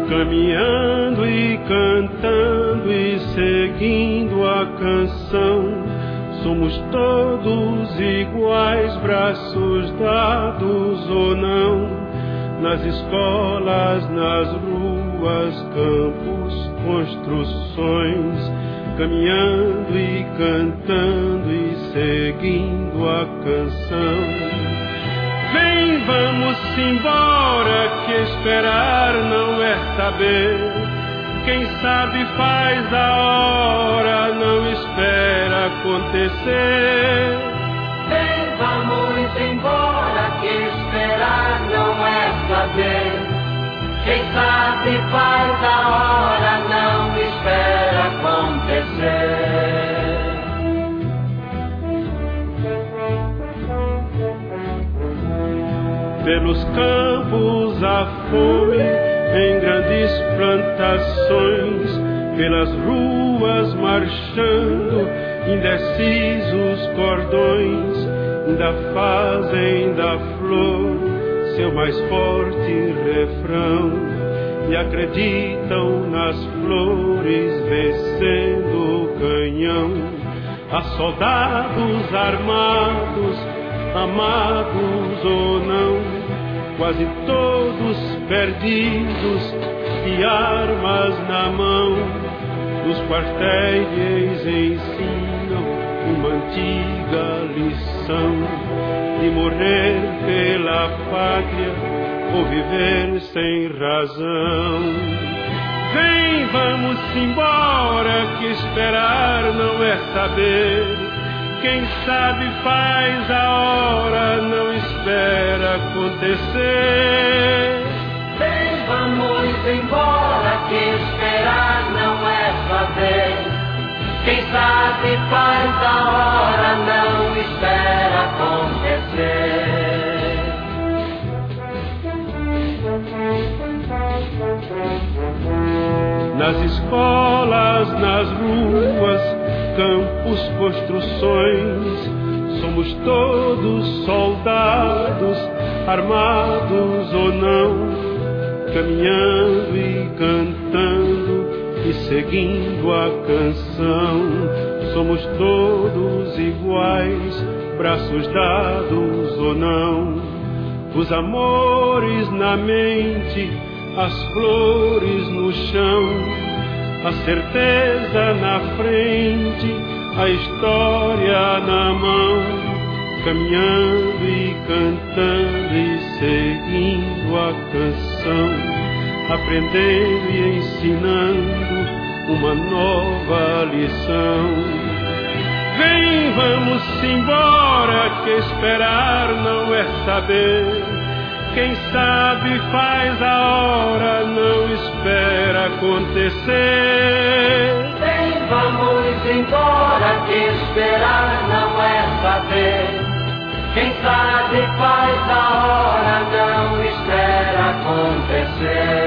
caminhando e cantando e seguindo a canção. Somos todos iguais, braços dados ou não, nas escolas, nas ruas, campos, construções, caminhando e cantando e seguindo a canção. Vem, vamos embora, que esperar não é saber. Quem sabe faz a hora, não espera acontecer. Vem, vamos embora, que esperar não é saber. Quem sabe faz a hora, não espera acontecer. Pelos campos a fome, em grandes plantações, pelas ruas marchando, indecisos cordões, ainda fazem da flor seu mais forte refrão, e acreditam nas flores vencendo o canhão. Há soldados armados, amados ou não, quase todos perdidos, de armas na mão. Os quartéis ensinam uma antiga lição, de morrer pela pátria ou viver sem razão. Vem, vamos embora, que esperar não é saber. Quem sabe faz a hora, não espera acontecer. Vem, vamos embora, que esperar não é saber. Quem sabe faz a hora, não espera acontecer. Nas escolas, nas ruas, campos, construções, somos todos soldados, armados ou não, caminhando e cantando e seguindo a canção. Somos todos iguais, braços dados ou não, os amores na mente, as flores no chão, a certeza na frente, a história na mão, caminhando e cantando e seguindo a canção, aprendendo e ensinando uma nova lição. Vem, vamos embora, que esperar não é saber. Quem sabe faz a hora, não espera acontecer. Vem, vamos embora, que esperar não é saber. Quem sabe faz a hora, não espera acontecer.